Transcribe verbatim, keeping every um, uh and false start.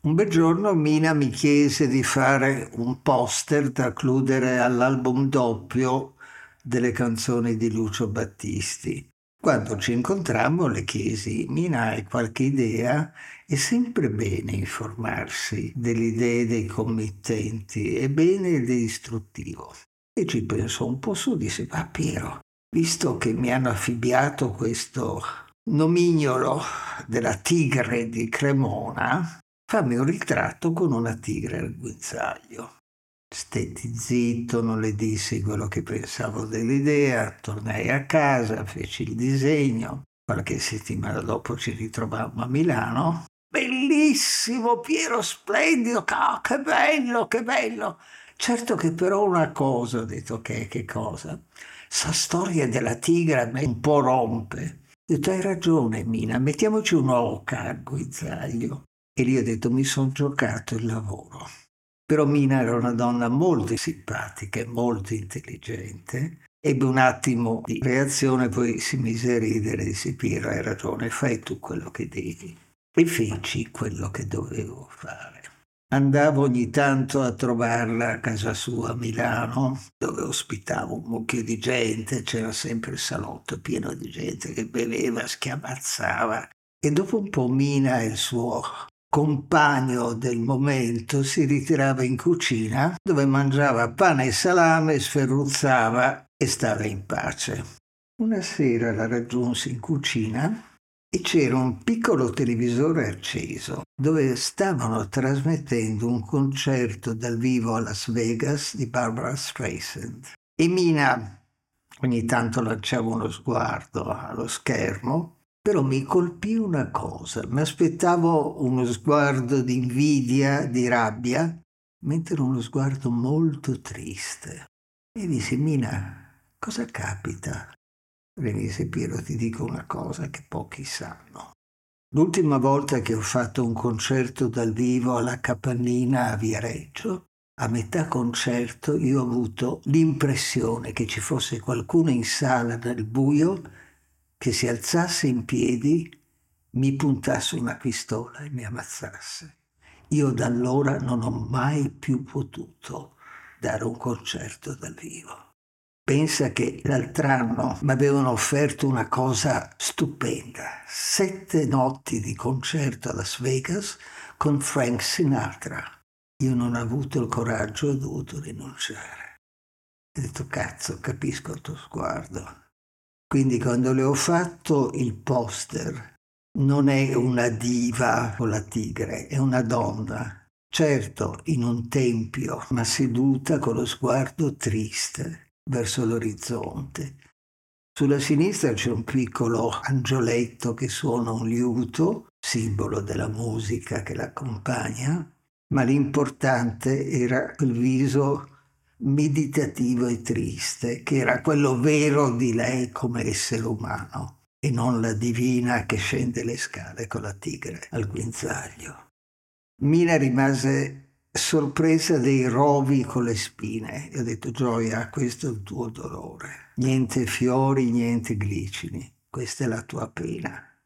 Un bel giorno Mina mi chiese di fare un poster da includere all'album doppio delle canzoni di Lucio Battisti. Quando ci incontrammo le chiesi: Mina, hai qualche idea? È sempre bene informarsi delle idee dei committenti, è bene ed è istruttivo. E ci pensò un po' su, disse: ma Piero, visto che mi hanno affibbiato questo nomignolo della tigre di Cremona, fammi un ritratto con una tigre al guinzaglio. Stetti zitto, non le dissi quello che pensavo dell'idea, tornai a casa, feci il disegno. Qualche settimana dopo ci ritrovammo a Milano. Bellissimo, Piero, splendido, ca- che bello, che bello. Certo che però una cosa, ho detto, che che cosa? Sta storia della tigre a me un po' rompe. Ho detto, hai ragione, Mina, mettiamoci un'oca al guinzaglio. E lì ho detto, mi sono giocato il lavoro. Però Mina era una donna molto simpatica e molto intelligente. Ebbe un attimo di reazione, poi si mise a ridere e disse: Piero, hai ragione, fai tu quello che devi. E feci quello che dovevo fare. Andavo ogni tanto a trovarla a casa sua a Milano, dove ospitavo un mucchio di gente, c'era sempre il salotto pieno di gente che beveva, schiamazzava. E dopo un po' Mina e il suo compagno del momento si ritirava in cucina, dove mangiava pane e salame, sferruzzava e stava in pace. Una sera la raggiunsi in cucina e c'era un piccolo televisore acceso dove stavano trasmettendo un concerto dal vivo a Las Vegas di Barbara Streisand. E Mina ogni tanto lanciava uno sguardo allo schermo, però mi colpì una cosa. Mi aspettavo uno sguardo di invidia, di rabbia, mentre uno sguardo molto triste. E dissi: Mina, cosa capita? E mi disse: Piero, ti dico una cosa che pochi sanno. L'ultima volta che ho fatto un concerto dal vivo alla Capannina a Viareggio, a metà concerto io ho avuto l'impressione che ci fosse qualcuno in sala nel buio che si alzasse in piedi, mi puntasse una pistola e mi ammazzasse. Io da allora non ho mai più potuto dare un concerto dal vivo. Pensa che l'altro anno mi avevano offerto una cosa stupenda: sette notti di concerto a Las Vegas con Frank Sinatra. Io non ho avuto il coraggio, ho dovuto rinunciare. Ho detto: cazzo, capisco il tuo sguardo. Quindi quando le ho fatto il poster, non è una diva con la tigre, è una donna. Certo, in un tempio, ma seduta con lo sguardo triste verso l'orizzonte. Sulla sinistra c'è un piccolo angioletto che suona un liuto, simbolo della musica che l'accompagna, ma l'importante era quel viso meditativo e triste, che era quello vero di lei come essere umano, e non la divina che scende le scale con la tigre al guinzaglio. Mina rimase sorpresa dei rovi con le spine e ho detto: Gioia, questo è il tuo dolore. Niente fiori, niente glicini. Questa è la tua pena.